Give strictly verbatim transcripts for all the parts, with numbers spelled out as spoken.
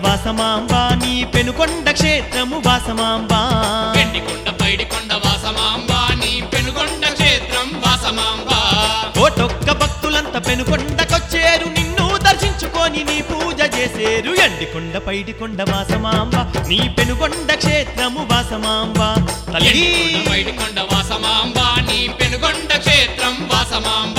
వాసమాంబ నీ పెనుకొండ క్షేత్రము వాసమాంబ ఎండికొండ పైడికొండ వాసమాంబ నీ పెనుకొండ క్షేత్రం వాసమాంబ కోటొక్క భక్తులంతా పెనుకొండకొచ్చేరు నిన్ను దర్శించుకొని నీ పూజ చేసేరు ఎండికొండ పైడికొండ వాసమాంబ నీ పెనుకొండ క్షేత్రము వాసమాంబ తల్లి ఎండికొండ పైడికొండ వాసమాంబ నీ పెనుకొండ క్షేత్రం వాసమాంబ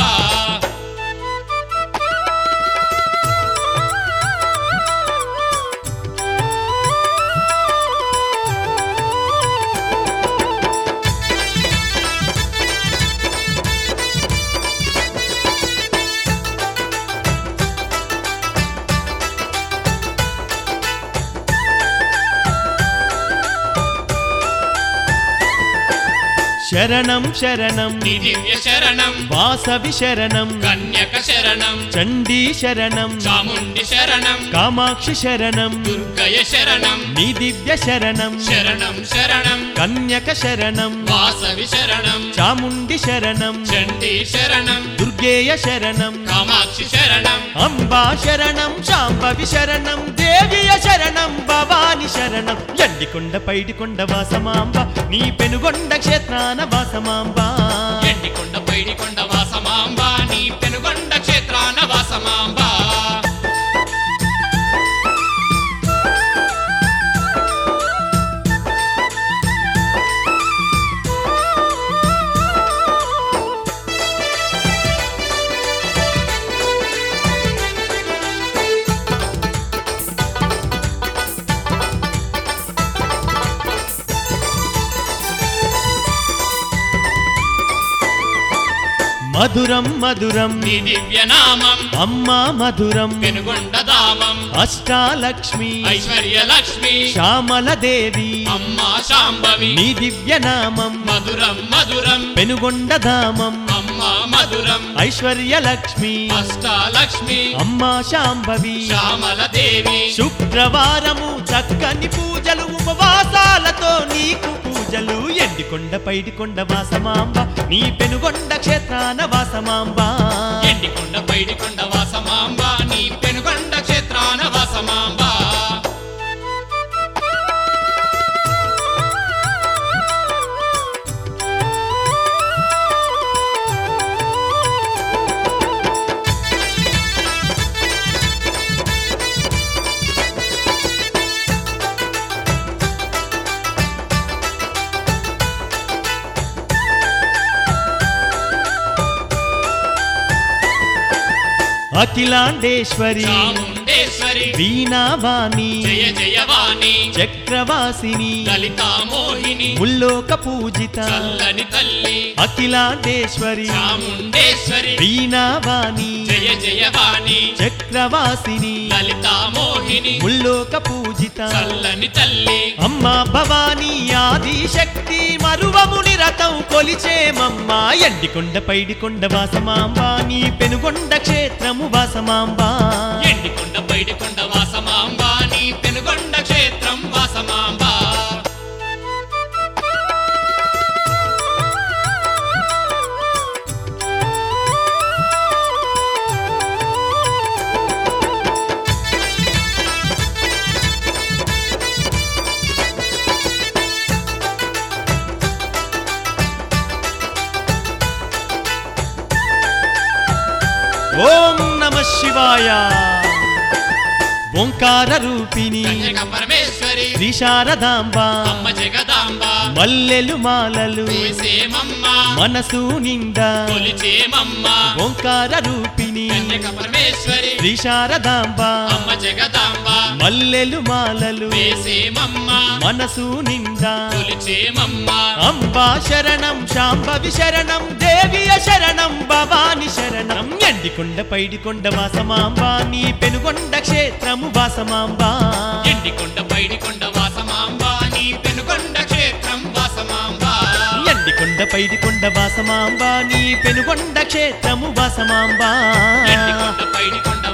శరణం శరణం నీ దివ్య శరణం వాసవి శరణం కన్యక శరణం చండీ శరణం చాముండి శరణం కామాక్షి శరణం దుర్గయ శరణం నీ దివ్య శరణం శరణం శరణం కన్యక శరణం వాసవి శరణం చాముండి శరణం చండీ శరణం దుర్గేయ శరణం కామాక్షి శరణం అంబా శరణం శాంభవి శరణం దేవియ శరణం భవాని శరణం ఎండికొండ పైడికొండ వాసమాంబ నీ పెనుగొండ క్షేత్రాన వాసమాంబ ఎండికొండ పైడికొండ వాసమాంబ నీ పెనుగొండ క్షేత్రాన వాసమాంబ మధురం మధురం నీ దివ్య నామం అమ్మా మధురం పెనుగొండ ధామం అష్టాలక్ష్మి ఐశ్వర్య లక్ష్మి శ్యామల దేవి అమ్మా శాంభవి నీ దివ్య నామం మధురం మధురం పెనుగొండ ధామం అమ్మా మధురం ఐశ్వర్య లక్ష్మి అష్టాలక్ష్మి అమ్మా శాంభవి శ్యామల దేవి శుక్రవారము చక్కని పూజలు ఉపవాసాలతో నీకు పూజలు ఎండికొండ పైడికొండ వాసమాంబ నీ పెనుగొండ క్షేత్రాన వాసమాంబ ఎండికొండ పైడికొండ వాసమాంబ నీ పెనుగొండ క్షేత్రాన వాసమాంబ అఖిలాండేశ్వరి చాముండేశ్వరి వీణావాణి జయ జయవాణి చక్రవాసిని లలితా మోహిని ముల్లోక పూజిత చల్లని తల్లి అఖిలాండేశ్వరి చాముండేశ్వరి వీణావాణి జయ జయవాణి చక్రవాసిని లలితా మోహిని ముల్లోక పూజిత చల్లని తల్లి అమ్మా భవానీ ఆది శక్తి మరువముని రథం కొలిచేమమ్మ ఎండికొండ పైడికొండ వాసమాంబ నీ పెనుగొండ క్షేత్రము వాసమాంబ ఎండికొండ పైడికొండ వాసమాంబ నీ పెనుగొండ క్షేత్రం వాసమాంబ ఓం నమ శివాయ ఓంకార రూపిణి కన్యక పరమేశ్వరి శ్రీ శారదాంబ అమ్మ జగదాంబ మల్లెలు మాలలు వేసేమమ్మ మనసు నిండా కొలిచేమమ్మ ఓంకార రూపిణి కన్యక పరమేశ్వరి శ్రీ శారదాంబ అమ్మ జగదాంబ మల్లెలు మాలలు వేసేమమ్మ మనసు నిండా కొలిచేమమ్మ అంబా శరణం శాంభవి శరణం దేవియ శరణం భవాని శరణం ఎండికొండ పైడికొండ వాసమాంబ నీ పెనుగొండ క్షేత్రము వాసమాంబ ఎండికొండ పైడికొండ వాసమాంబ నీ పెనుగొండ క్షేత్రం వాసమాంబ ఎండికొండ పైడికొండ వాసమాంబ నీ పెనుగొండ క్షేత్రము వాసమాంబ ఎండికొండ పైడికొండ